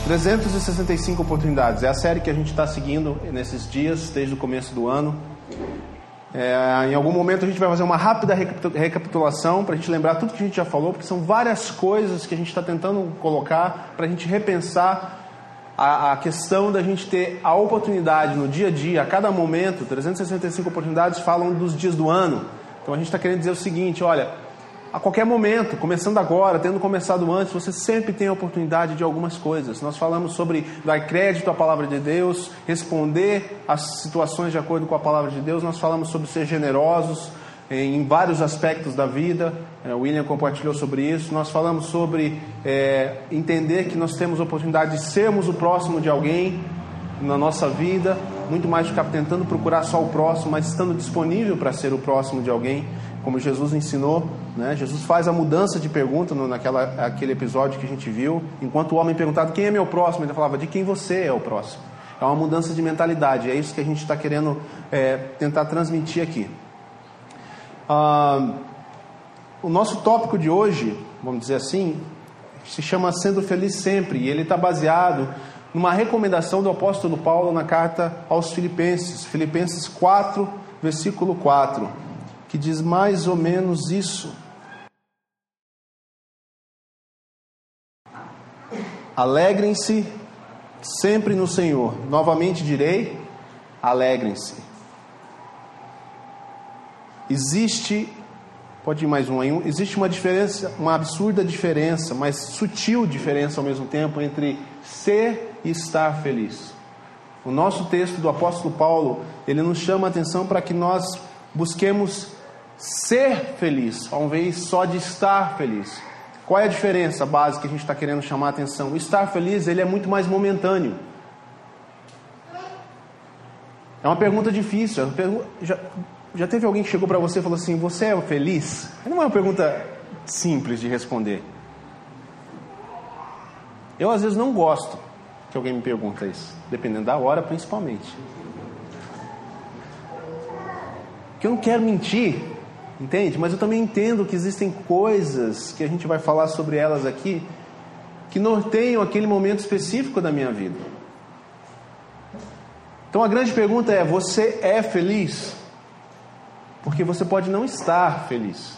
365 oportunidades. É a série que a gente está seguindo nesses dias, desde o começo do ano. Em algum momento a gente vai fazer uma rápida recapitulação para a gente lembrar tudo que a gente já falou, porque são várias coisas que a gente está tentando colocar para a gente repensar a questão da gente ter a oportunidade no dia a dia, a cada momento. 365 oportunidades falam dos dias do ano. Então a gente está querendo dizer o seguinte: olha, a qualquer momento, começando agora, tendo começado antes, você sempre tem a oportunidade de algumas coisas. Nós falamos sobre dar crédito à palavra de Deus, responder às situações de acordo com a palavra de Deus. Nós falamos sobre ser generosos em vários aspectos da vida. O William compartilhou sobre isso. Nós falamos sobre entender que nós temos a oportunidade de sermos o próximo de alguém na nossa vida, muito mais do que tentando procurar só o próximo, mas estando disponível para ser o próximo de alguém, como Jesus ensinou, né? Jesus faz a mudança de pergunta naquele episódio que a gente viu. Enquanto o homem perguntava quem é meu próximo, ele falava de quem você é o próximo. É uma mudança de mentalidade. É isso que a gente está querendo tentar transmitir aqui. O nosso tópico de hoje, vamos dizer assim, se chama Sendo Feliz Sempre, e ele está baseado numa recomendação do apóstolo Paulo na carta aos Filipenses, Filipenses 4, versículo 4, que diz mais ou menos isso: alegrem-se sempre no Senhor. Novamente direi, alegrem-se. Pode ir mais um aí. Existe uma diferença, uma absurda diferença, mas sutil diferença ao mesmo tempo entre ser e estar feliz. O nosso texto do apóstolo Paulo, ele nos chama a atenção para que nós busquemos ser feliz, ao invés só de estar feliz. Qual é a diferença básica que a gente está querendo chamar a atenção? O estar feliz, ele é muito mais momentâneo. É uma pergunta difícil. Já teve alguém que chegou para você e falou assim: você é feliz? Não é uma pergunta simples de responder. Eu às vezes não gosto que alguém me pergunta isso, dependendo da hora principalmente. Porque eu não quero mentir, entende? Mas eu também entendo que existem coisas que a gente vai falar sobre elas aqui que norteiam aquele momento específico da minha vida. Então a grande pergunta é: você é feliz? Porque você pode não estar feliz.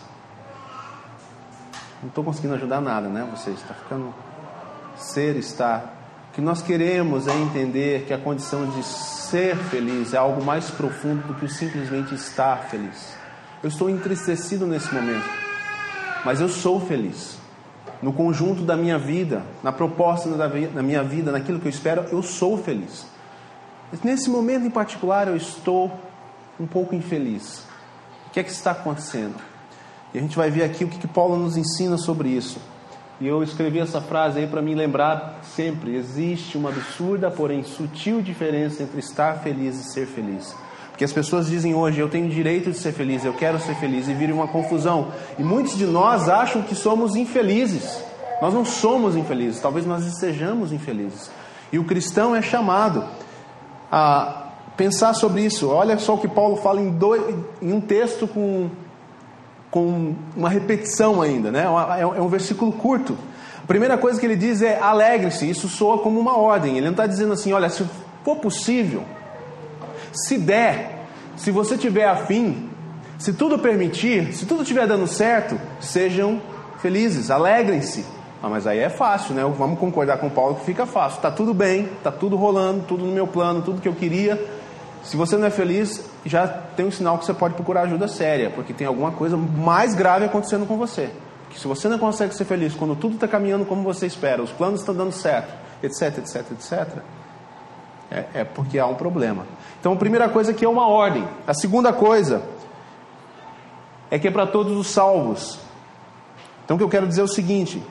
Não estou conseguindo ajudar nada, né? Você está ficando estar. O que nós queremos é entender que a condição de ser feliz é algo mais profundo do que simplesmente estar feliz. Eu estou entristecido nesse momento, mas eu sou feliz. No conjunto da minha vida, na proposta da minha vida, naquilo que eu espero, eu sou feliz. Mas nesse momento em particular eu estou um pouco infeliz. O que é que está acontecendo? E a gente vai ver aqui o que Paulo nos ensina sobre isso. E eu escrevi essa frase aí para me lembrar sempre: existe uma absurda, porém sutil diferença entre estar feliz e ser feliz. Porque as pessoas dizem hoje: eu tenho direito de ser feliz, eu quero ser feliz, e vira uma confusão. E muitos de nós acham que somos infelizes. Nós não somos infelizes, talvez nós estejamos infelizes. E o cristão é chamado a pensar sobre isso. Olha só o que Paulo fala em um texto com uma repetição ainda, né? É um versículo curto. A primeira coisa que ele diz é: alegre-se. Isso soa como uma ordem. Ele não está dizendo assim: olha, se for possível, se der, se você tiver afim, se tudo permitir, se tudo estiver dando certo, sejam felizes, alegrem-se. Mas aí é fácil, né? Vamos concordar com Paulo que fica fácil. Está tudo bem, está tudo rolando, tudo no meu plano, tudo que eu queria. Se você não é feliz, já tem um sinal que você pode procurar ajuda séria, porque tem alguma coisa mais grave acontecendo com você. Porque se você não consegue ser feliz quando tudo está caminhando como você espera, os planos estão dando certo, etc, etc, etc, é porque há um problema. Então a primeira coisa aqui é uma ordem. A segunda coisa é que é para todos os salvos. Então o que eu quero dizer é o seguinte: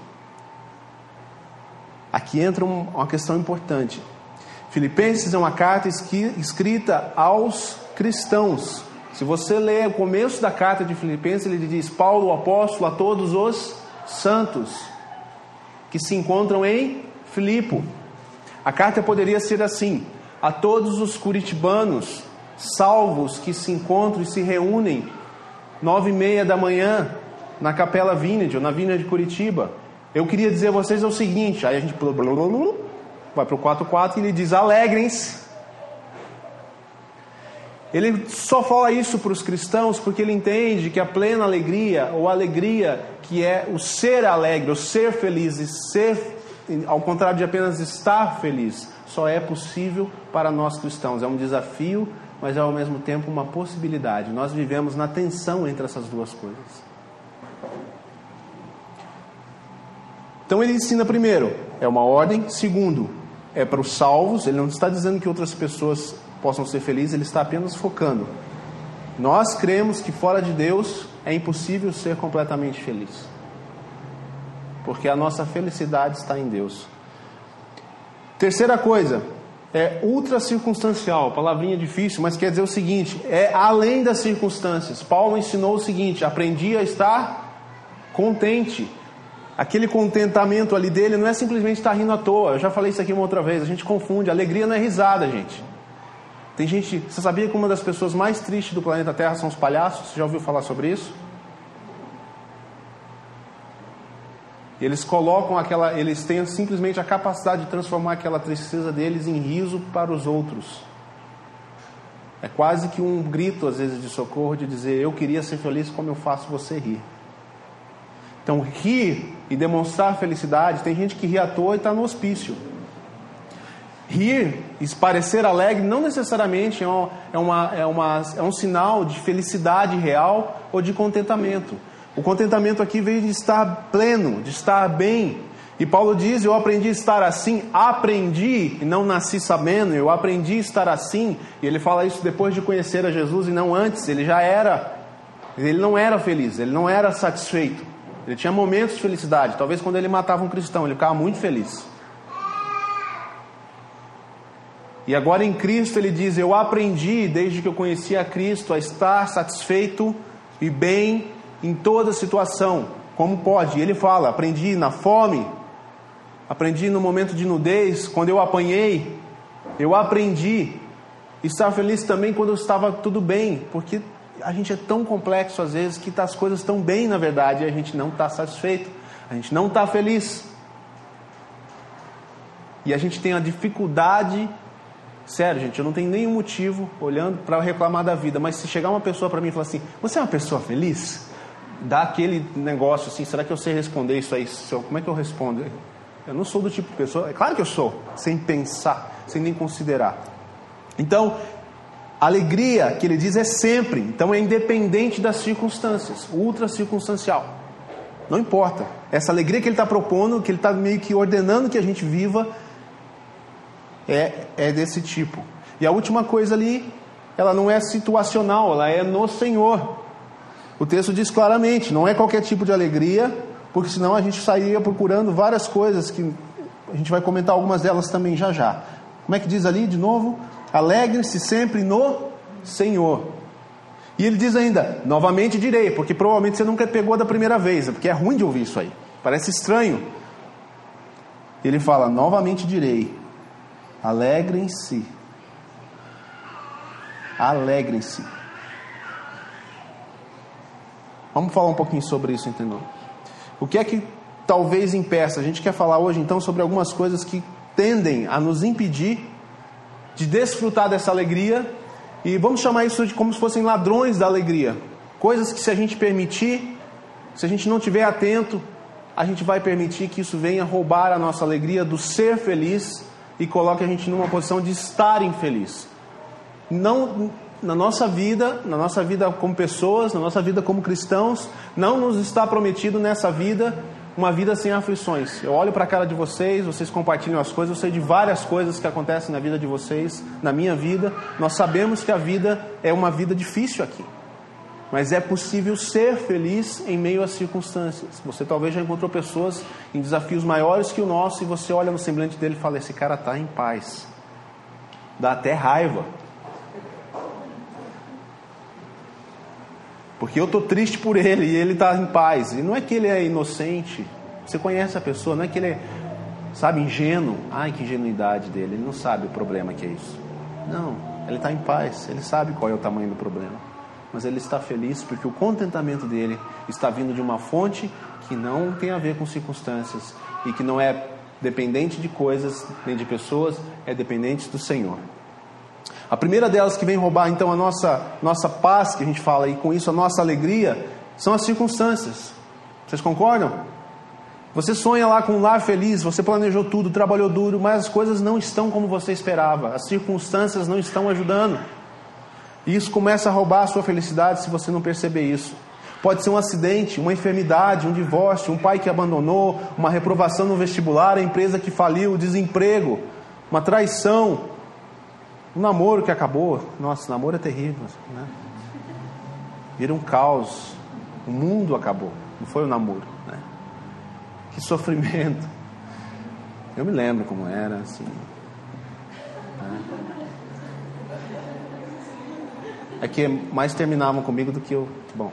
aqui entra uma questão importante. Filipenses é uma carta escrita aos cristãos. Se você ler o começo da carta de Filipenses, ele diz: Paulo, o apóstolo, a todos os santos que se encontram em Filipo. A carta poderia ser assim: a todos os curitibanos salvos que se encontram e se reúnem 9:30 da manhã na Capela Vineyard, ou na Vineyard de Curitiba. Eu queria dizer a vocês o seguinte, aí a gente vai para o 4:4 e ele diz: alegrem-se. Ele só fala isso para os cristãos porque ele entende que a plena alegria, ou a alegria que é o ser alegre, o ser feliz, e ser, ao contrário de apenas estar feliz, só é possível para nós cristãos. É um desafio, mas é ao mesmo tempo uma possibilidade. Nós vivemos na tensão entre essas duas coisas. Então ele ensina, primeiro, é uma ordem. Segundo, é para os salvos. Ele não está dizendo que outras pessoas possam ser felizes, ele está apenas focando. Nós cremos que fora de Deus é impossível ser completamente feliz, porque a nossa felicidade está em Deus. Terceira coisa, é ultra circunstancial. Palavrinha difícil, mas quer dizer o seguinte: é além das circunstâncias. Paulo ensinou o seguinte: aprendi a estar contente. Aquele contentamento ali dele não é simplesmente estar rindo à toa. Eu já falei isso aqui uma outra vez. A gente confunde. Alegria não é risada, gente. Tem gente... Você sabia que uma das pessoas mais tristes do planeta Terra são os palhaços? Você já ouviu falar sobre isso? Eles colocam aquela... Eles têm simplesmente a capacidade de transformar aquela tristeza deles em riso para os outros. É quase que um grito, às vezes, de socorro, de dizer: eu queria ser feliz como eu faço você rir. Então, rir e demonstrar felicidade... Tem gente que ri à toa e está no hospício. Rir e parecer alegre não necessariamente é um sinal de felicidade real ou de contentamento. O contentamento aqui veio de estar pleno, de estar bem. E Paulo diz: eu aprendi a estar assim. Aprendi, e não nasci sabendo. Eu aprendi a estar assim. E ele fala isso depois de conhecer a Jesus e não antes. Ele não era feliz, ele não era satisfeito. Ele tinha momentos de felicidade. Talvez quando ele matava um cristão, ele ficava muito feliz. E agora em Cristo ele diz: eu aprendi, desde que eu conheci a Cristo, a estar satisfeito e bem em toda situação. Como pode? E ele fala: aprendi na fome, aprendi no momento de nudez, quando eu apanhei. Eu aprendi a estar feliz também quando eu estava tudo bem. Porque a gente é tão complexo às vezes que as coisas estão bem na verdade e a gente não está satisfeito, a gente não está feliz. E a gente tem a dificuldade... Sério, gente, eu não tenho nenhum motivo olhando para reclamar da vida, mas se chegar uma pessoa para mim e falar assim: você é uma pessoa feliz? Dá aquele negócio assim: será que eu sei responder isso aí? Como é que eu respondo? Eu não sou do tipo de pessoa... É claro que eu sou, sem pensar, sem nem considerar. Então, a alegria que ele diz é sempre. Então é independente das circunstâncias, ultra circunstancial. Não importa. Essa alegria que ele está propondo, que ele está meio que ordenando que a gente viva, é desse tipo. E a última coisa ali, ela não é situacional, ela é no Senhor. O texto diz claramente: não é qualquer tipo de alegria, porque senão a gente sairia procurando várias coisas que a gente vai comentar algumas delas também já já. Como é que diz ali de novo? Alegre-se sempre no Senhor. E ele diz ainda: novamente direi, porque provavelmente você nunca pegou da primeira vez, porque é ruim de ouvir isso aí, parece estranho. Ele fala: novamente direi, alegrem-se. Alegrem-se. Vamos falar um pouquinho sobre isso, entendeu? O que é que talvez impeça? A gente quer falar hoje então sobre algumas coisas que tendem a nos impedir de desfrutar dessa alegria. E vamos chamar isso de como se fossem ladrões da alegria. Coisas que, se a gente permitir, se a gente não estiver atento, a gente vai permitir que isso venha roubar a nossa alegria do ser feliz e coloque a gente numa posição de estar infeliz. Não, na nossa vida como pessoas, na nossa vida como cristãos, não nos está prometido nessa vida uma vida sem aflições. Eu olho para a cara de vocês, vocês compartilham as coisas, eu sei de várias coisas que acontecem na vida de vocês, na minha vida. Nós sabemos que a vida é uma vida difícil aqui, mas é possível ser feliz em meio às circunstâncias. Você talvez já encontrou pessoas em desafios maiores que o nosso, e você olha no semblante dele e fala: esse cara está em paz. Dá até raiva, porque eu estou triste por ele e ele está em paz. E não é que ele é inocente. Você conhece a pessoa, não é que ele é, sabe, ingênuo. Ai, que ingenuidade dele, ele não sabe o problema que é isso. Não, ele está em paz, ele sabe qual é o tamanho do problema, mas ele está feliz porque o contentamento dele está vindo de uma fonte que não tem a ver com circunstâncias e que não é dependente de coisas, nem de pessoas, é dependente do Senhor. A primeira delas que vem roubar então a nossa paz, que a gente fala, e com isso a nossa alegria, são as circunstâncias. Vocês concordam? Você sonha lá com um lar feliz, você planejou tudo, trabalhou duro, mas as coisas não estão como você esperava, as circunstâncias não estão ajudando. E isso começa a roubar a sua felicidade se você não perceber isso. Pode ser um acidente, uma enfermidade, um divórcio, um pai que abandonou, uma reprovação no vestibular, a empresa que faliu, o desemprego, uma traição, um namoro que acabou. Nossa, namoro é terrível, né? Vira um caos. O mundo acabou, não foi o namoro, né? Que sofrimento. Eu me lembro como era, assim, né? É que mais terminavam comigo do que eu. Bom,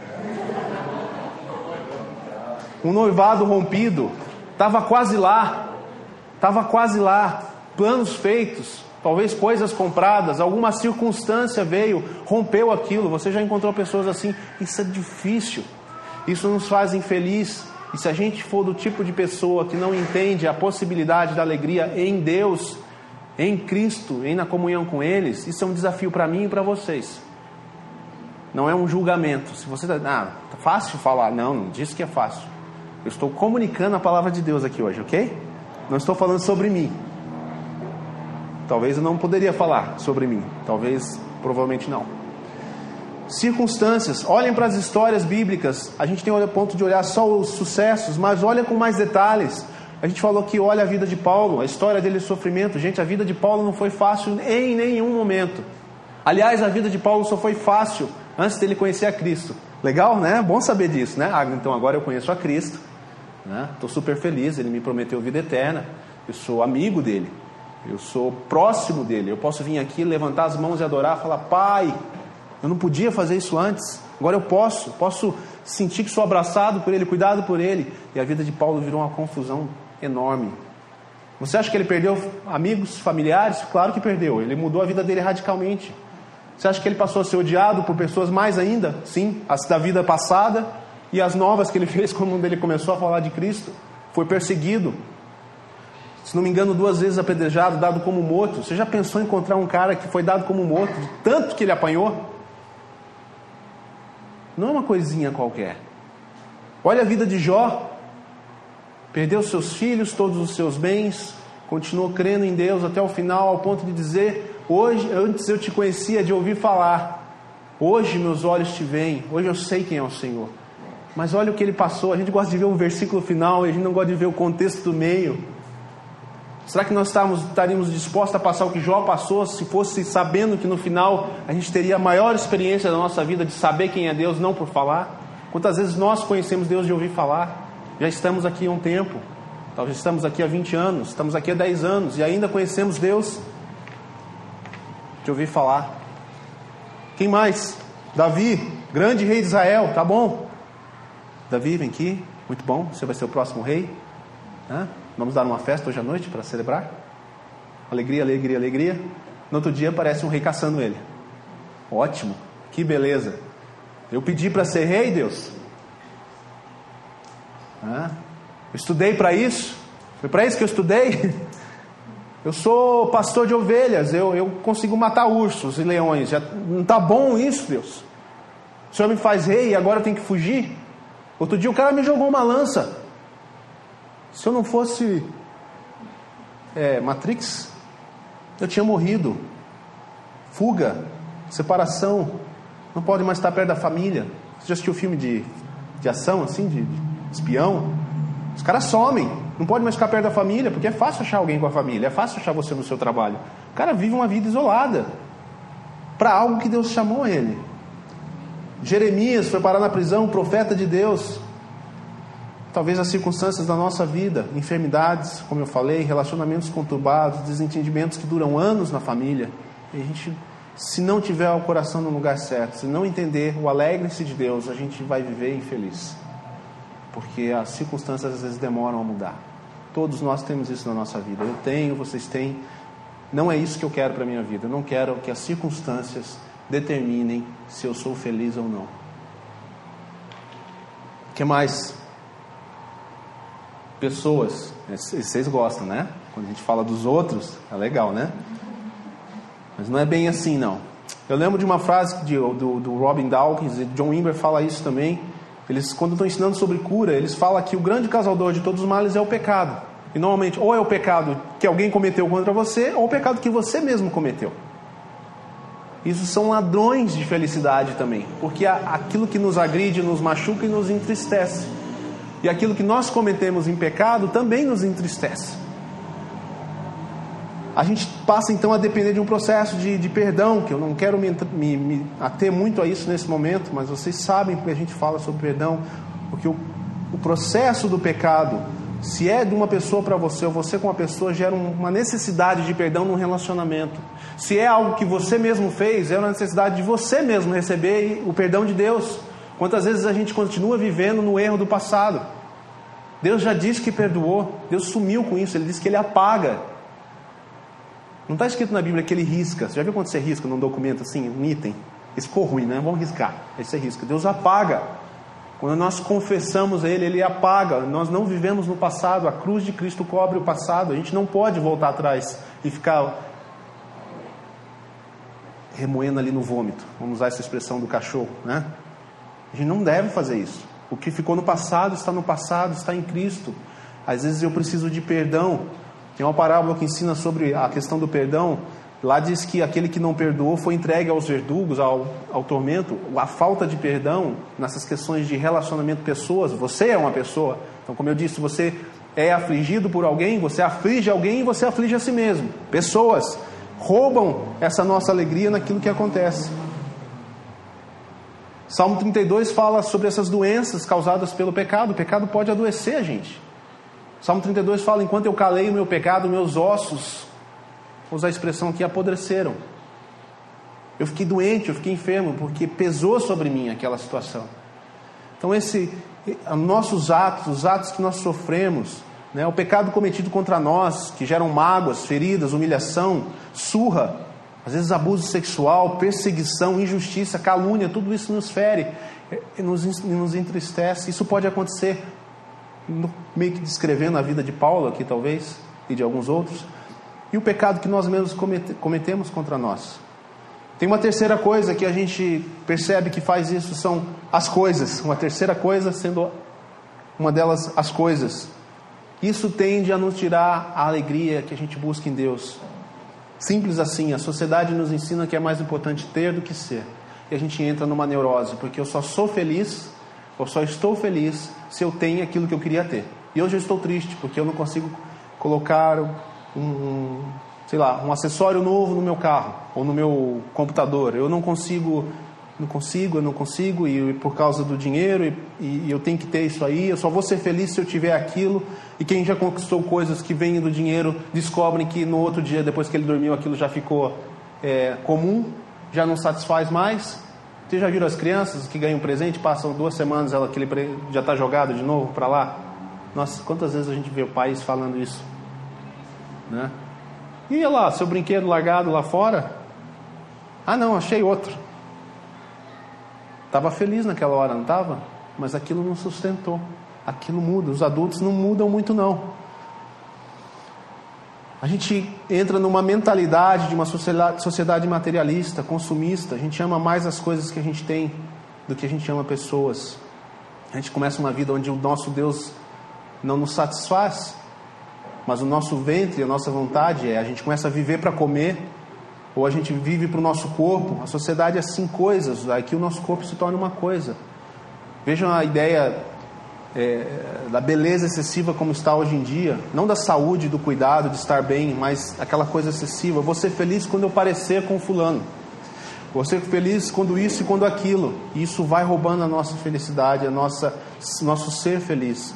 um noivado rompido, estava quase lá, planos feitos, talvez coisas compradas, alguma circunstância veio, rompeu aquilo. Você já encontrou pessoas assim? Isso é difícil, isso nos faz infeliz. E se a gente for do tipo de pessoa que não entende a possibilidade da alegria em Deus, em Cristo, na comunhão com eles, isso é um desafio para mim e para vocês. Não é um julgamento. Se você tá fácil falar, não disse que é fácil. Eu estou comunicando a palavra de Deus aqui hoje, ok? Não estou falando sobre mim. Talvez eu não poderia falar sobre mim. Provavelmente não. Circunstâncias. Olhem para as histórias bíblicas. A gente tem o ponto de olhar só os sucessos, mas olha com mais detalhes. A gente falou que olha a vida de Paulo, a história dele é sofrimento. Gente, a vida de Paulo não foi fácil em nenhum momento. Aliás, a vida de Paulo só foi fácil antes dele conhecer a Cristo. Legal, né? Bom saber disso, né? Então agora eu conheço a Cristo, né? Estou super feliz, ele me prometeu vida eterna. Eu sou amigo dele, eu sou próximo dele. Eu posso vir aqui, levantar as mãos e adorar, falar: Pai, eu não podia fazer isso antes, agora eu posso sentir que sou abraçado por ele, cuidado por ele. E a vida de Paulo virou uma confusão enorme. Você acha que ele perdeu amigos, familiares? Claro que perdeu. Ele mudou a vida dele radicalmente. Você acha que ele passou a ser odiado por pessoas mais ainda? Sim, as da vida passada e as novas que ele fez quando ele começou a falar de Cristo. Foi perseguido, se não me engano 2 vezes apedrejado, dado como morto. Você já pensou em encontrar um cara que foi dado como morto, de tanto que ele apanhou? Não é uma coisinha qualquer. Olha a vida de Jó. Perdeu seus filhos, todos os seus bens, continuou crendo em Deus até o final, ao ponto de dizer: hoje, antes eu te conhecia de ouvir falar, hoje meus olhos te veem, hoje eu sei quem é o Senhor. Mas olha o que ele passou. A gente gosta de ver um versículo final e a gente não gosta de ver o contexto do meio. Será que nós estaríamos dispostos a passar o que Jó passou, se fosse sabendo que no final a gente teria a maior experiência da nossa vida de saber quem é Deus, não por falar? Quantas vezes nós conhecemos Deus de ouvir falar? Já estamos aqui há um tempo, talvez estamos aqui há 20 anos, estamos aqui há 10 anos e ainda conhecemos Deus de ouvir falar. Quem mais? Davi, grande rei de Israel, tá bom? Davi, vem aqui, muito bom, você vai ser o próximo rei, né? Vamos dar uma festa hoje à noite para celebrar? Alegria, alegria, alegria. No outro dia aparece um rei caçando ele. Ótimo, que beleza. Eu pedi para ser rei, Deus. Eu estudei para isso. Foi para isso que eu estudei. Eu sou pastor de ovelhas. Eu consigo matar ursos e leões. Já não está bom isso, Deus? O Senhor me faz rei e agora eu tenho que fugir? Outro dia o cara me jogou uma lança. Se eu não fosse Matrix, eu tinha morrido. Fuga, separação, não pode mais estar perto da família. Você já assistiu filme de ação, assim, de espião? Os caras somem, não pode mais ficar perto da família, porque é fácil achar alguém com a família, é fácil achar você no seu trabalho. O cara vive uma vida isolada para algo que Deus chamou ele. Jeremias foi parar na prisão, profeta de Deus. Talvez as circunstâncias da nossa vida, enfermidades, como eu falei, relacionamentos conturbados, desentendimentos que duram anos na família. E a gente, se não tiver o coração no lugar certo, se não entender o alegre-se de Deus, a gente vai viver infeliz. Porque as circunstâncias às vezes demoram a mudar. Todos nós temos isso na nossa vida. Eu tenho, vocês têm. Não é isso que eu quero para a minha vida. Eu não quero que as circunstâncias determinem se eu sou feliz ou não. O que mais? pessoas. Vocês gostam, né? Quando a gente fala dos outros, é legal, né? Mas não é bem assim, não. Eu lembro de uma frase do Robin Dawkins, e John Wimber fala isso também. Eles, quando estão ensinando sobre cura, eles falam que o grande causador de todos os males é o pecado. E normalmente, ou é o pecado que alguém cometeu contra você, ou o pecado que você mesmo cometeu. Isso são ladrões de felicidade também, porque aquilo que nos agride, nos machuca e nos entristece. E aquilo que nós cometemos em pecado também nos entristece. A gente passa então a depender de um processo de perdão, que eu não quero me ater muito a isso nesse momento, mas vocês sabem que a gente fala sobre perdão, porque o processo do pecado, se é de uma pessoa para você, ou você com uma pessoa, gera uma necessidade de perdão num relacionamento. Se é algo que você mesmo fez, é uma necessidade de você mesmo receber o perdão de Deus. Quantas vezes a gente continua vivendo no erro do passado? Deus já disse que perdoou, Deus sumiu com isso, Ele disse que Ele apaga. Não está escrito na Bíblia que Ele risca. Você já viu quando você risca num documento assim, um item? Isso ficou ruim, né? Vamos riscar. Aí você risca. Deus apaga. Quando nós confessamos a Ele, Ele apaga. Nós não vivemos no passado. A cruz de Cristo cobre o passado. A gente não pode voltar atrás e ficar remoendo ali no vômito. Vamos usar essa expressão do cachorro, né? A gente não deve fazer isso. O que ficou no passado, está em Cristo. Às vezes eu preciso de perdão. Tem uma parábola que ensina sobre a questão do perdão. Lá diz que aquele que não perdoou foi entregue aos verdugos, ao tormento. A falta de perdão nessas questões de relacionamento, pessoas. Você é uma pessoa. Então, como eu disse, você é afligido por alguém, você aflige alguém e você aflige a si mesmo. Pessoas roubam essa nossa alegria naquilo que acontece. Salmo 32 fala sobre essas doenças causadas pelo pecado. O pecado pode adoecer a gente. Salmo 32 fala: enquanto eu calei o meu pecado, meus ossos, vou usar a expressão aqui, apodreceram. Eu fiquei doente, eu fiquei enfermo, porque pesou sobre mim aquela situação. Então nossos atos, os atos que nós sofremos, né, o pecado cometido contra nós, que geram mágoas, feridas, humilhação, surra, às vezes abuso sexual, perseguição, injustiça, calúnia, tudo isso nos fere, nos entristece. Isso pode acontecer, meio que descrevendo a vida de Paulo aqui talvez, e de alguns outros. E o pecado que nós mesmos cometemos contra nós. Tem uma terceira coisa que a gente percebe que faz isso, são as coisas. Uma terceira coisa sendo uma delas as coisas. Isso tende a nos tirar a alegria que a gente busca em Deus. Simples assim, a sociedade nos ensina que é mais importante ter do que ser. E a gente entra numa neurose, porque eu só sou feliz, eu só estou feliz se eu tenho aquilo que eu queria ter. E hoje eu estou triste, porque eu não consigo colocar um acessório novo no meu carro, ou no meu computador. Eu não consigo, e por causa do dinheiro, e eu tenho que ter isso aí, eu só vou ser feliz se eu tiver aquilo. E quem já conquistou coisas que vêm do dinheiro, descobrem que no outro dia, depois que ele dormiu, aquilo já ficou comum, já não satisfaz mais. Vocês já viram as crianças que ganham um presente, passam 2 semanas, aquele já está jogado de novo para lá? Nossa, quantas vezes a gente vê pais falando isso, né? E olha lá, seu brinquedo largado lá fora. Ah não, achei outro. Estava feliz naquela hora, não estava? Mas aquilo não sustentou. Aquilo muda. Os adultos não mudam muito não. A gente entra numa mentalidade de uma sociedade materialista, consumista. A gente ama mais as coisas que a gente tem do que a gente ama pessoas. A gente começa uma vida onde o nosso Deus não nos satisfaz, mas o nosso ventre, a nossa vontade a gente começa a viver para comer, ou a gente vive para o nosso corpo. A sociedade é assim, coisas, aqui o nosso corpo se torna uma coisa. Vejam a ideia da beleza excessiva como está hoje em dia, não da saúde, do cuidado, de estar bem, mas aquela coisa excessiva. Vou ser feliz quando eu parecer com fulano, vou ser feliz quando isso e quando aquilo, e isso vai roubando a nossa felicidade, nosso ser feliz.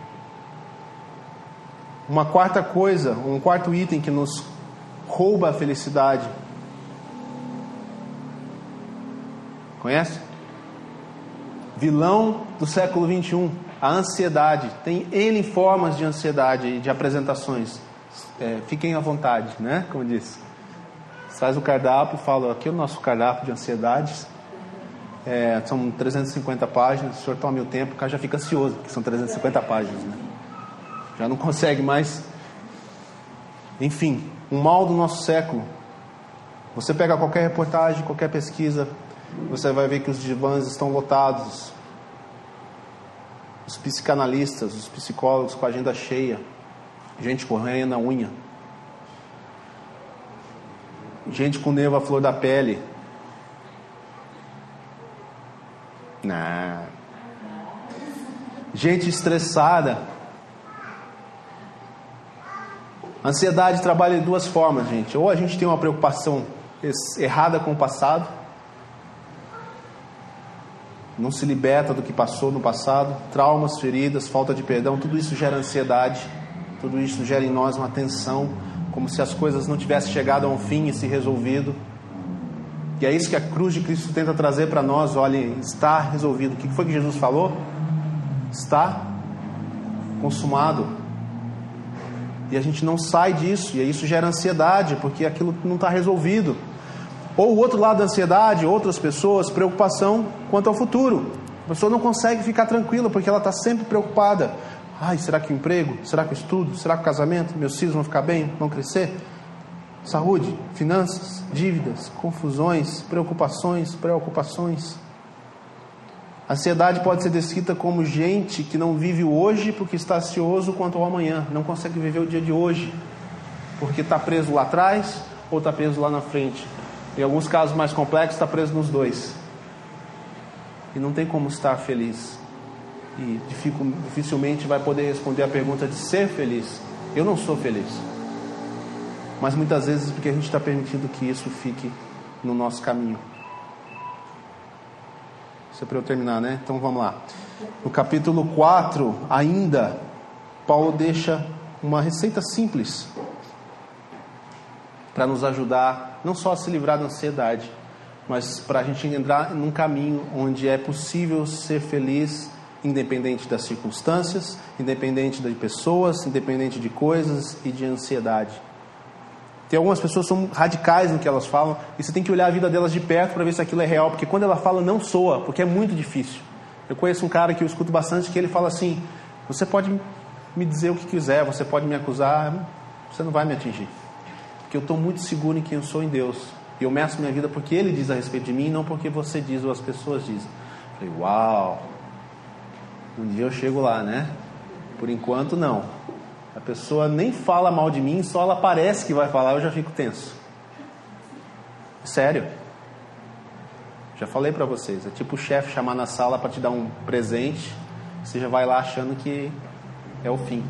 Uma quarta coisa, um quarto item que nos rouba a felicidade, conhece? Vilão do século 21, a ansiedade. Tem N formas de ansiedade, de apresentações. Fiquem à vontade, né? Como disse. Traz o cardápio, fala, aqui é o nosso cardápio de ansiedades. São 350 páginas, o senhor tome o tempo, o cara já fica ansioso, porque são 350 páginas, né? já não consegue mais. Enfim, um mal do nosso século. Você pega qualquer reportagem, qualquer pesquisa, você vai ver que os divãs estão lotados. Os psicanalistas, os psicólogos com a agenda cheia, gente correndo na unha, gente com nervo à flor da pele. Gente estressada. A ansiedade trabalha de duas formas, gente. Ou a gente tem uma preocupação errada com o passado, não se liberta do que passou no passado, traumas, feridas, falta de perdão, tudo isso gera ansiedade, tudo isso gera em nós uma tensão, como se as coisas não tivessem chegado a um fim e se resolvido. E é isso que a cruz de Cristo tenta trazer para nós. Olhem, está resolvido. O que foi que Jesus falou? Está consumado. E a gente não sai disso, e isso gera ansiedade, porque aquilo não está resolvido. Ou o outro lado da ansiedade, outras pessoas, preocupação quanto ao futuro. A pessoa não consegue ficar tranquila, porque ela está sempre preocupada. Ai, será que o emprego? Será que o estudo? Será que o casamento? Meus filhos vão ficar bem? Vão crescer? Saúde, finanças, dívidas, confusões, preocupações. A ansiedade pode ser descrita como gente que não vive o hoje porque está ansioso quanto ao amanhã. Não consegue viver o dia de hoje, porque está preso lá atrás ou está preso lá na frente. Em alguns casos mais complexos, está preso nos dois. E não tem como estar feliz. E dificilmente vai poder responder a pergunta de ser feliz. Eu não sou feliz. Mas muitas vezes porque a gente está permitindo que isso fique no nosso caminho. Isso é para eu terminar, né? Então vamos lá. No capítulo 4, ainda, Paulo deixa uma receita simples para nos ajudar, não só a se livrar da ansiedade, mas para a gente entrar num caminho onde é possível ser feliz, independente das circunstâncias, independente de pessoas, independente de coisas e de ansiedade. Tem algumas pessoas que são radicais no que elas falam, e você tem que olhar a vida delas de perto para ver se aquilo é real, porque quando ela fala não soa, porque é muito difícil. Eu conheço um cara que eu escuto bastante, que ele fala assim: você pode me dizer o que quiser, você pode me acusar, você não vai me atingir, porque eu estou muito seguro em quem eu sou em Deus, e eu meço minha vida porque Ele diz a respeito de mim, não porque você diz ou as pessoas dizem. Eu falei, uau, um dia eu chego lá, né? Por enquanto não. A pessoa nem fala mal de mim, só ela parece que vai falar, eu já fico tenso. Sério. Já falei pra vocês, é tipo o chefe chamar na sala para te dar um presente, você já vai lá achando que é o fim.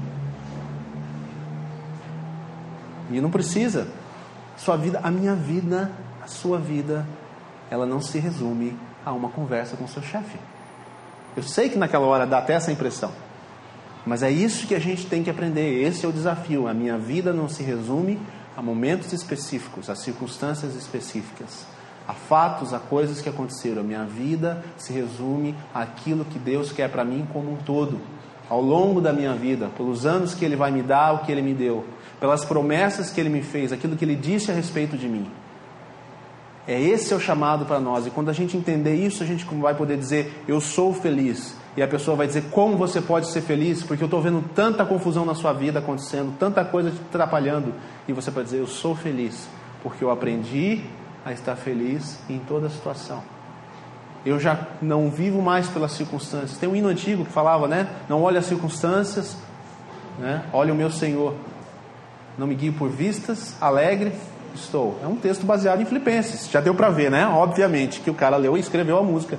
E não precisa. Sua vida, a minha vida, a sua vida, ela não se resume a uma conversa com o seu chefe. Eu sei que naquela hora dá até essa impressão, mas é isso que a gente tem que aprender. Esse é o desafio. A minha vida não se resume a momentos específicos, a circunstâncias específicas, a fatos, a coisas que aconteceram. A minha vida se resume àquilo que Deus quer para mim como um todo, ao longo da minha vida, pelos anos que Ele vai me dar, o que Ele me deu, pelas promessas que Ele me fez, aquilo que Ele disse a respeito de mim. Esse é o chamado para nós. E quando a gente entender isso, a gente vai poder dizer, eu sou feliz. E a pessoa vai dizer, como você pode ser feliz? Porque eu estou vendo tanta confusão na sua vida acontecendo, tanta coisa te atrapalhando. E você pode dizer, eu sou feliz, porque eu aprendi a estar feliz em toda situação. Eu já não vivo mais pelas circunstâncias. Tem um hino antigo que falava, né? Não olhe as circunstâncias, né? Olhe o meu Senhor. Não me guio por vistas, alegre estou. É um texto baseado em Filipenses. Já deu para ver, né? Obviamente, que o cara leu e escreveu a música.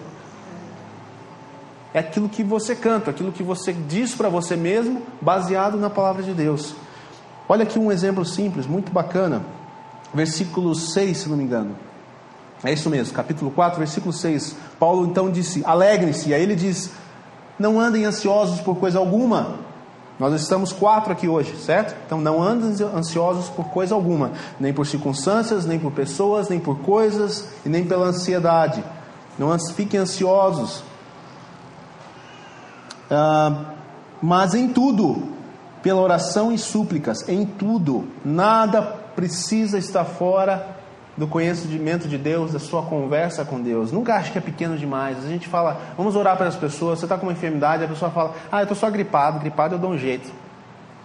É aquilo que você canta, aquilo que você diz para você mesmo, baseado na palavra de Deus. Olha aqui um exemplo simples, muito bacana. Versículo 6, se não me engano. É isso mesmo, capítulo 4, versículo 6. Paulo então disse, alegrem-se. E aí ele diz, não andem ansiosos por coisa alguma. Nós estamos 4 aqui hoje, certo? Então não andem ansiosos por coisa alguma. Nem por circunstâncias, nem por pessoas, nem por coisas, e nem pela ansiedade. Não fiquem ansiosos. Mas em tudo, pela oração e súplicas, em tudo, nada precisa estar fora do conhecimento de Deus, da sua conversa com Deus. Nunca ache que é pequeno demais. A gente fala, vamos orar para as pessoas, você está com uma enfermidade, a pessoa fala, eu estou só gripado eu dou um jeito.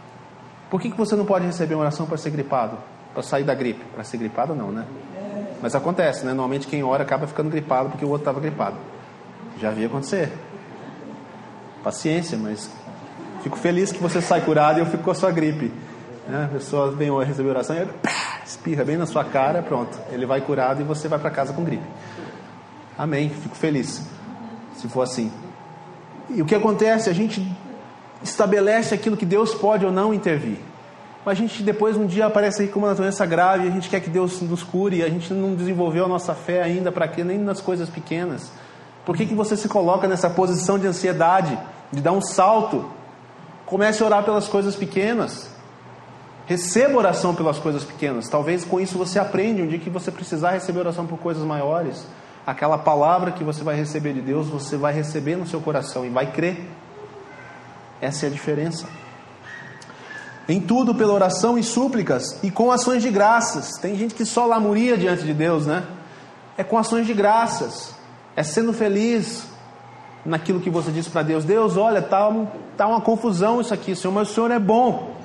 Por que você não pode receber uma oração para ser gripado? Para sair da gripe? Para ser gripado não, né? Mas acontece, né? Normalmente quem ora acaba ficando gripado porque o outro estava gripado. Já vi acontecer. Paciência, mas fico feliz que você sai curado e eu fico com a sua gripe. A pessoa vem receber oração e espirra bem na sua cara, pronto. Ele vai curado e você vai para casa com gripe. Amém, fico feliz se for assim. E o que acontece? A gente estabelece aquilo que Deus pode ou não intervir. Mas a gente depois um dia aparece aí com uma doença grave e a gente quer que Deus nos cure e a gente não desenvolveu a nossa fé ainda, para quê? Nem nas coisas pequenas. Por que você se coloca nessa posição de ansiedade, de dar um salto? Comece a orar pelas coisas pequenas. Receba oração pelas coisas pequenas. Talvez com isso você aprenda um dia que você precisar receber oração por coisas maiores. Aquela palavra que você vai receber de Deus, você vai receber no seu coração e vai crer. Essa é a diferença. Em tudo pela oração e súplicas e com ações de graças. Tem gente que só lamuria diante de Deus, né? É com ações de graças. É sendo feliz naquilo que você diz para Deus. Deus, olha, tá uma confusão isso aqui, Senhor, mas o Senhor é bom.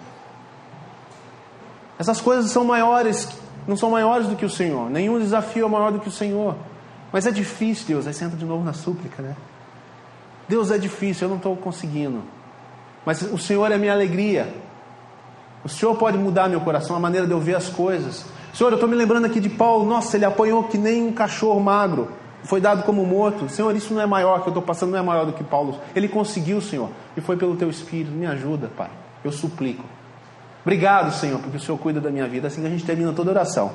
Essas coisas são maiores, não são maiores do que o Senhor. Nenhum desafio é maior do que o Senhor. Mas é difícil, Deus. Aí você entra de novo na súplica, né? Deus, é difícil, eu não estou conseguindo. Mas o Senhor é minha alegria. O Senhor pode mudar meu coração, a maneira de eu ver as coisas. Senhor, eu estou me lembrando aqui de Paulo. Nossa, ele apanhou que nem um cachorro magro. Foi dado como morto. Senhor, isso não é maior, que eu estou passando não é maior do que Paulo. Ele conseguiu, Senhor. E foi pelo Teu Espírito. Me ajuda, Pai. Eu suplico. Obrigado, Senhor, porque o Senhor cuida da minha vida. Assim que a gente termina toda oração.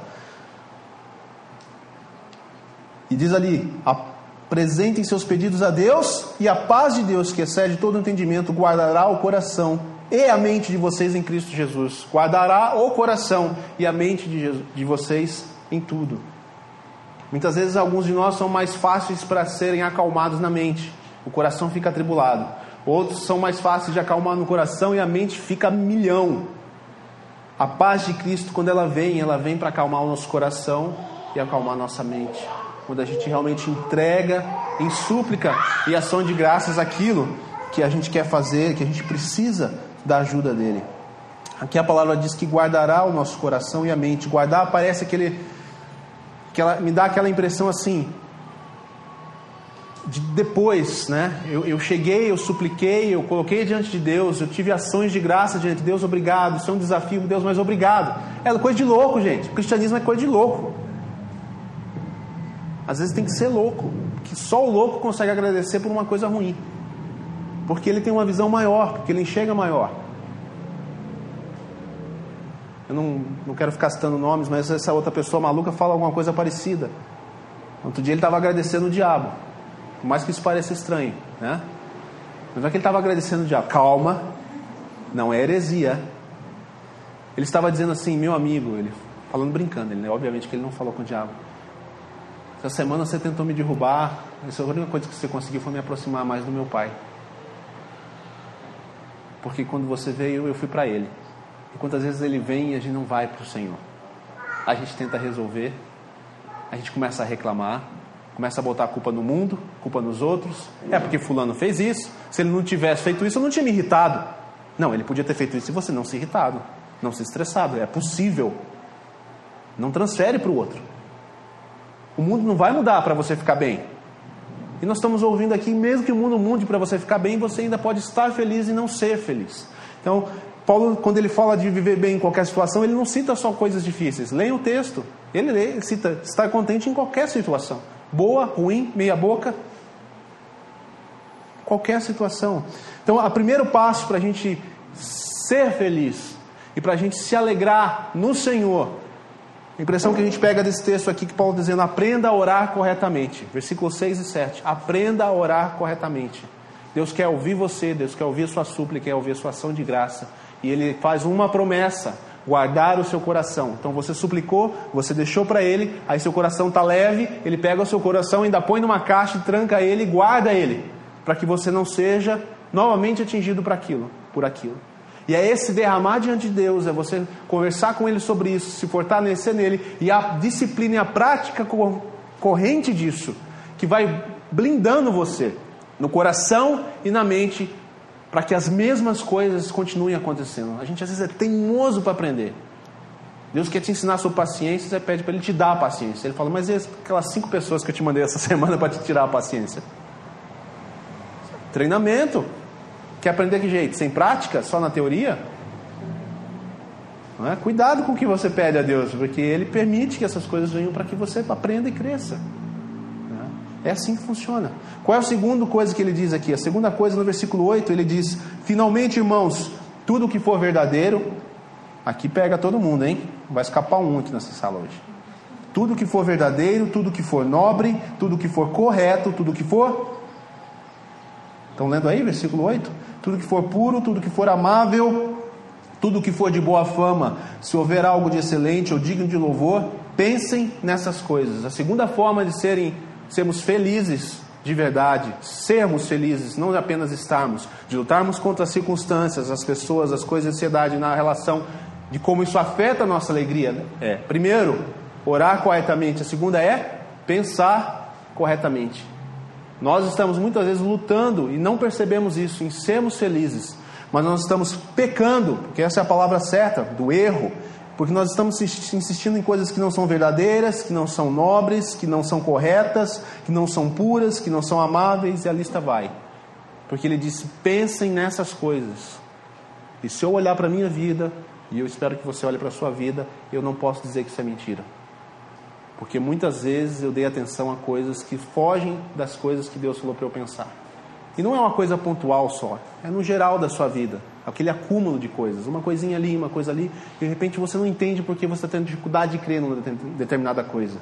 E diz ali: apresentem seus pedidos a Deus, e a paz de Deus, que excede todo entendimento, guardará o coração e a mente de vocês em Cristo Jesus. Guardará o coração e a mente de vocês em tudo. Muitas vezes alguns de nós são mais fáceis para serem acalmados na mente. O coração fica atribulado. Outros são mais fáceis de acalmar no coração e a mente fica a milhão. A paz de Cristo, quando ela vem para acalmar o nosso coração e acalmar a nossa mente. Quando a gente realmente entrega em súplica e ação de graças aquilo que a gente quer fazer, que a gente precisa da ajuda dele. Aqui a palavra diz que guardará o nosso coração e a mente. Guardar parece me dá aquela impressão assim, de depois, né? Eu cheguei, eu supliquei, eu coloquei diante de Deus, eu tive ações de graça diante de Deus, obrigado. Isso é um desafio, Deus, mas obrigado. É coisa de louco, gente. O cristianismo é coisa de louco. Às vezes tem que ser louco, que só o louco consegue agradecer por uma coisa ruim, porque ele tem uma visão maior, porque ele enxerga maior. Eu não quero ficar citando nomes, mas essa outra pessoa maluca fala alguma coisa parecida. Outro dia ele estava agradecendo o diabo, por mais que isso pareça estranho, né? Mas não é que ele estava agradecendo o diabo. Calma, não é heresia. Ele estava dizendo assim: meu amigo, ele falando brincando, obviamente que ele não falou com o diabo. Essa semana você tentou me derrubar, a única coisa que você conseguiu foi me aproximar mais do meu pai. Porque quando você veio, eu fui para ele. E quantas vezes ele vem e a gente não vai para o Senhor? A gente tenta resolver, a gente começa a reclamar, começa a botar a culpa no mundo, culpa nos outros. É porque fulano fez isso, se ele não tivesse feito isso, eu não tinha me irritado. Não, ele podia ter feito isso e você não se irritado, não se estressado, é possível. Não transfere para o outro. O mundo não vai mudar para você ficar bem. E nós estamos ouvindo aqui, mesmo que o mundo mude para você ficar bem, você ainda pode estar feliz e não ser feliz. Então, Paulo, quando ele fala de viver bem em qualquer situação, ele não cita só coisas difíceis. Leia o texto. Ele cita estar contente em qualquer situação. Boa, ruim, meia boca. Qualquer situação. Então, o primeiro passo para a gente ser feliz e para a gente se alegrar no Senhor, a impressão que a gente pega desse texto aqui, que Paulo está dizendo: aprenda a orar corretamente. Versículos 6 e 7. Aprenda a orar corretamente. Deus quer ouvir você, Deus quer ouvir a sua súplica, quer ouvir a sua ação de graça. E Ele faz uma promessa: guardar o seu coração. Então você suplicou, você deixou para Ele, aí seu coração está leve, Ele pega o seu coração, ainda põe numa caixa e tranca ele e guarda ele, para que você não seja novamente atingido por aquilo. E é esse derramar diante de Deus, é você conversar com Ele sobre isso, se fortalecer nele, e a disciplina e a prática corrente disso, que vai blindando você, no coração e na mente, para que as mesmas coisas continuem acontecendo. A gente às vezes é teimoso para aprender. Deus quer te ensinar sobre paciência, você pede para Ele te dar a paciência. Ele fala, mas e aquelas 5 pessoas que eu te mandei essa semana para te tirar a paciência? Treinamento. Quer aprender que jeito? Sem prática? Só na teoria? Não é? Cuidado com o que você pede a Deus, porque Ele permite que essas coisas venham para que você aprenda e cresça. É assim que funciona. Qual é a segunda coisa que ele diz aqui? A segunda coisa, no versículo 8, ele diz: finalmente, irmãos, tudo o que for verdadeiro. Aqui pega todo mundo, hein? Não vai escapar um aqui nessa sala hoje. Tudo que for verdadeiro, tudo que for nobre, tudo que for correto, tudo que for... Estão lendo aí, versículo 8? Tudo que for puro, tudo que for amável, tudo que for de boa fama, se houver algo de excelente ou digno de louvor, pensem nessas coisas. A segunda forma de sermos felizes de verdade, sermos felizes, não apenas estarmos, de lutarmos contra as circunstâncias, as pessoas, as coisas, a ansiedade, na relação de como isso afeta a nossa alegria, né? Primeiro, orar corretamente. A segunda é pensar corretamente. Nós estamos muitas vezes lutando e não percebemos isso, em sermos felizes, mas nós estamos pecando, porque essa é a palavra certa, do erro, porque nós estamos insistindo em coisas que não são verdadeiras, que não são nobres, que não são corretas, que não são puras, que não são amáveis, e a lista vai. Porque ele disse, pensem nessas coisas. E se eu olhar para a minha vida, e eu espero que você olhe para a sua vida, eu não posso dizer que isso é mentira. Porque muitas vezes eu dei atenção a coisas que fogem das coisas que Deus falou para eu pensar. E não é uma coisa pontual só, é no geral da sua vida, aquele acúmulo de coisas, uma coisinha ali, uma coisa ali, e de repente você não entende porque você está tendo dificuldade de crer numa determinada coisa.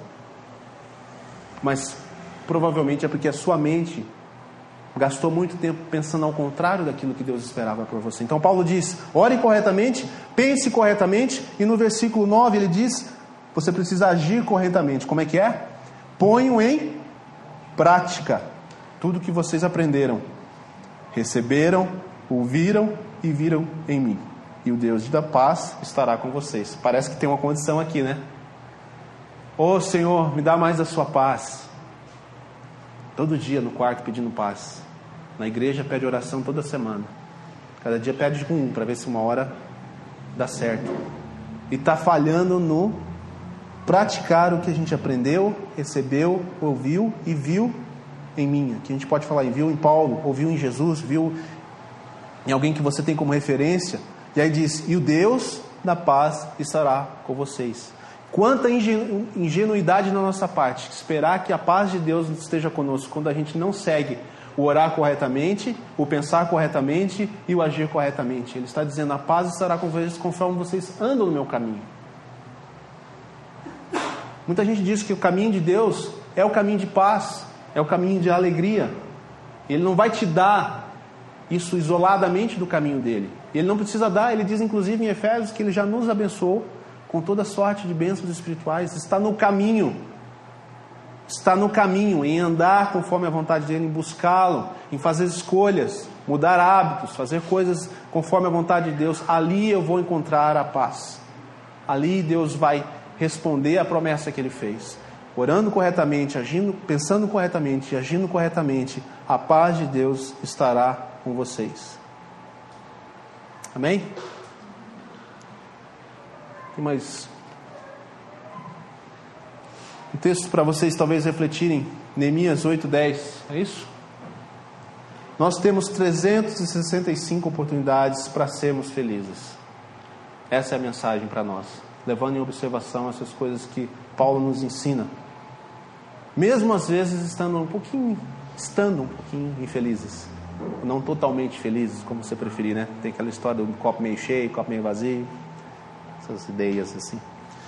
Mas provavelmente é porque a sua mente gastou muito tempo pensando ao contrário daquilo que Deus esperava para você. Então Paulo diz, ore corretamente, pense corretamente, e no versículo 9 ele diz, você precisa agir corretamente. Como é que é? Ponham em prática tudo que vocês aprenderam, receberam, ouviram e viram em mim, e o Deus da paz estará com vocês. Parece que tem uma condição aqui, né? Ô Senhor, me dá mais da sua paz. Todo dia no quarto pedindo paz. Na igreja pede oração toda semana. Cada dia pede um, para ver se uma hora dá certo. E está falhando no praticar o que a gente aprendeu, recebeu, ouviu e viu em mim. Que a gente pode falar em viu em Paulo, ouviu em Jesus, viu em alguém que você tem como referência. E aí diz, e o Deus da paz estará com vocês. Quanta ingenuidade na nossa parte, esperar que a paz de Deus esteja conosco, quando a gente não segue o orar corretamente, o pensar corretamente e o agir corretamente. Ele está dizendo, a paz estará com vocês conforme vocês andam no meu caminho. Muita gente diz que o caminho de Deus é o caminho de paz, é o caminho de alegria. Ele não vai te dar isso isoladamente do caminho dele. Ele não precisa dar, ele diz inclusive em Efésios que ele já nos abençoou com toda sorte de bênçãos espirituais. Está no caminho, em andar conforme a vontade dele, em buscá-lo, em fazer escolhas, mudar hábitos, fazer coisas conforme a vontade de Deus. Ali eu vou encontrar a paz. Ali Deus vai responder à promessa que ele fez. Orando corretamente, agindo, pensando corretamente e agindo corretamente, a paz de Deus estará com vocês. Amém? Tem mais um texto para vocês talvez refletirem. Neemias 8:10, é isso? Nós temos 365 oportunidades para sermos felizes. Essa é a mensagem para nós, levando em observação essas coisas que Paulo nos ensina. Mesmo às vezes estando um pouquinho infelizes, não totalmente felizes, como você preferir, né? Tem aquela história do copo meio cheio, copo meio vazio, essas ideias assim.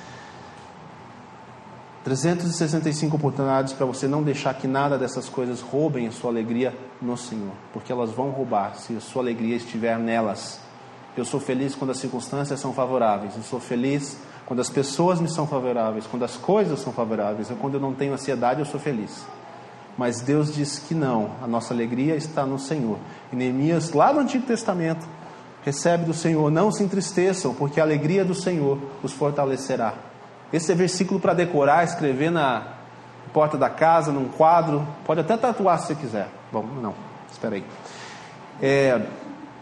365 oportunidades para você não deixar que nada dessas coisas roubem a sua alegria no Senhor, porque elas vão roubar se a sua alegria estiver nelas. Eu sou feliz quando as circunstâncias são favoráveis, eu sou feliz quando as pessoas me são favoráveis, quando as coisas são favoráveis, quando eu não tenho ansiedade, eu sou feliz. Mas Deus diz que não, a nossa alegria está no Senhor. E Neemias, lá no Antigo Testamento, recebe do Senhor, não se entristeçam, porque a alegria do Senhor os fortalecerá. Esse é versículo para decorar, escrever na porta da casa, num quadro, pode até tatuar se você quiser. Bom, não, espera aí.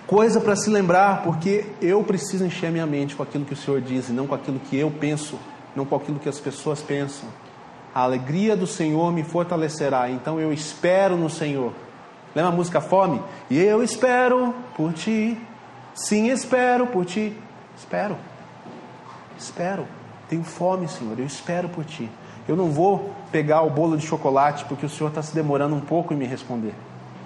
Coisa para se lembrar, porque eu preciso encher minha mente com aquilo que o Senhor diz, e não com aquilo que eu penso, não com aquilo que as pessoas pensam. A alegria do Senhor me fortalecerá, então eu espero no Senhor. Lembra a música Fome? E eu espero por ti, sim, espero por ti. Espero, tenho fome, Senhor, eu espero por ti. Eu não vou pegar o bolo de chocolate porque o Senhor está se demorando um pouco em me responder.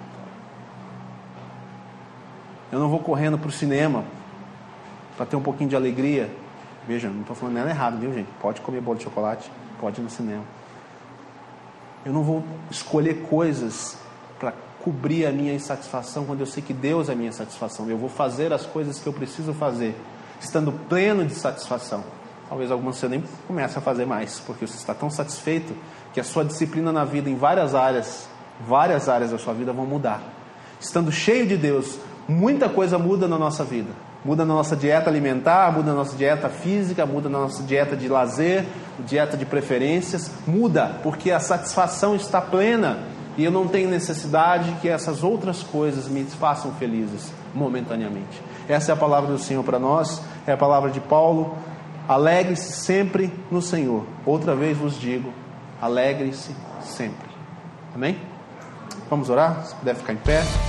Eu não vou correndo para o cinema para ter um pouquinho de alegria. Veja, não estou falando nada errado, viu, gente? Pode comer bolo de chocolate, pode ir no cinema. Eu não vou escolher coisas para cobrir a minha insatisfação quando eu sei que Deus é a minha satisfação. Eu vou fazer as coisas que eu preciso fazer, estando pleno de satisfação. Talvez algumas você nem comece a fazer mais, porque você está tão satisfeito que a sua disciplina na vida, em várias áreas da sua vida vão mudar. Estando cheio de Deus, muita coisa muda na nossa vida. Muda na nossa dieta alimentar, muda na nossa dieta física, muda na nossa dieta de lazer, dieta de preferências. Muda, porque a satisfação está plena e eu não tenho necessidade que essas outras coisas me façam felizes momentaneamente. Essa é a palavra do Senhor para nós, é a palavra de Paulo. Alegre-se sempre no Senhor. Outra vez vos digo, alegre-se sempre. Amém? Vamos orar? Se puder ficar em pé.